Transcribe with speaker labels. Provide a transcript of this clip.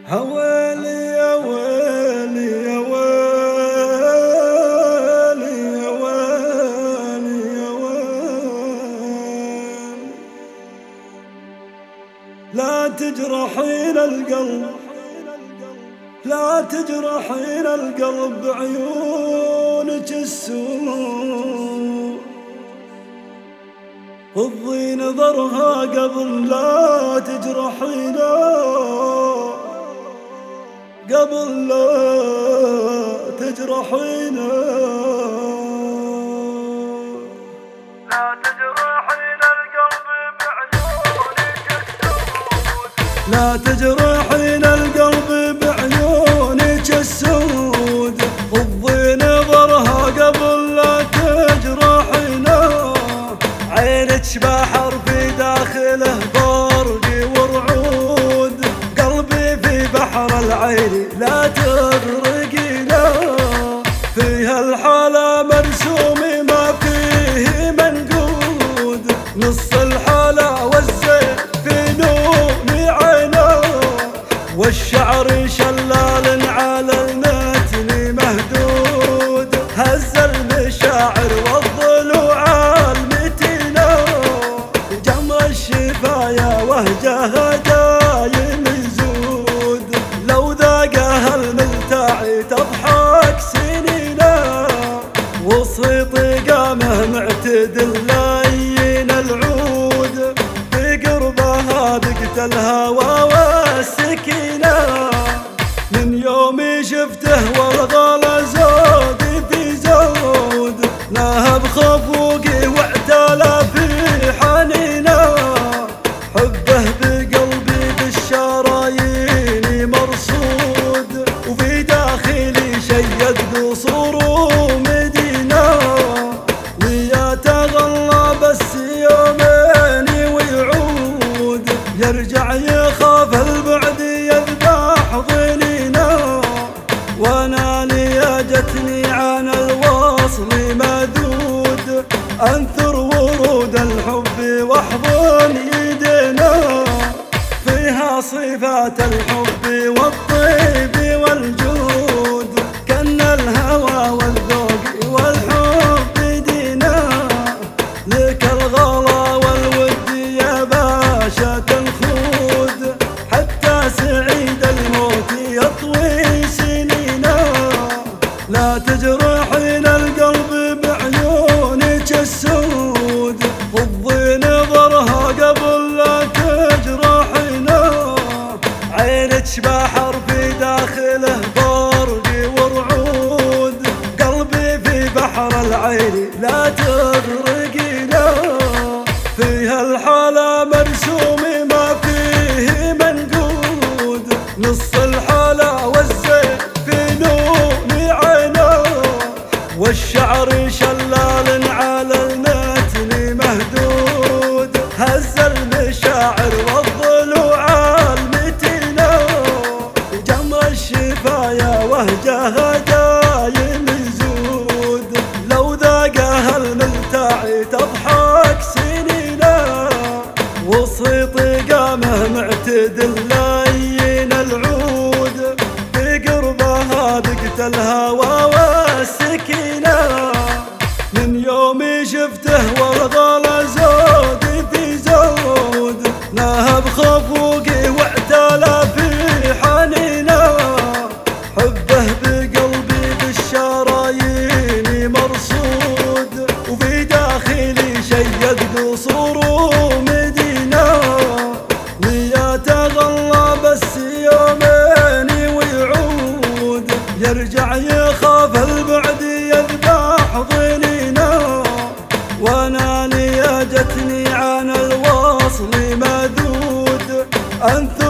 Speaker 1: هوالي يا ويلي يا ويلي يا ويلي يا ويلي، لا تجرحين القلب، لا تجرحين القلب بعيونك السوء، غضي نظرها قبل لا تجرحينا، قبل لا تجرحينا، لا تجرحين القلب بعيونك السود، لا تجرحين القلب بعيونك السود، غضي نظرها قبل لا تجرحينا، عينك بحر في داخله برق ورعود، قلبي في بحر العين لا تغرقينا، فيها الحالة مرسوم ما فيه منقود، نص الحالة والزين في نوم عينه، والشعر شلال على المتن مهدود، هز المشاعر والضلوع المتينة، جمر الشفايا وهجها دايم يزود، لو ذاقها الملتعي تضحك سنينه، وسط قامه معتدل لين العود، بقربها بقت الهوى والسكينة، من يومي شفته والغلا زود في زود، نهب خفوقي واعتلى في حنينه، حبه بقلبي بالشرايين مرصود، وفي داخلي شيد قصور ومدينة، ويا تغلى بس يومين ويعود، يرجع يخاف البعد يذبح ظنينه، وانا جتني عن الوصل مذود، انثر ورود الحب واحضن يدينا، فيها صفات الحب والطيب والجود، كان الهوى والذوق والحب دينا، لك الغلا والود يا باشا الخود، حتى سعيد الموت يطوي سنينا، لا تجرحين القلب بعيونك السود، غضي نظرها قبل لا تجرحينا، عينك بحر في داخله برق ورعود، قلبي في بحر العين لا تغرقينا، فيها الحالة مرسوم ما فيه منقود، نص الحالة والزين في نوم عينه، والشعر شلال على المتن مهدود، هز المشاعر والضلوع المتينة، جمر الشفايا وهجها دايم يزود، لو ذاقها الملتعي تضحك سنينه، وسط قامه معتدل لين العود، بقربها بقت الهوى والسكينة، من يومي شفته والغلا زود في زود، نهب خفوقي واعتلى في حنينه، حبه بقلبي بالشرايين مرصود، وفي داخلي شيد قصور ومدينة، ويا تغلى بس يومين ويعود، يرجع يخاف البعد يذبح ظنينه، وانا جتني عن الوصل مذود،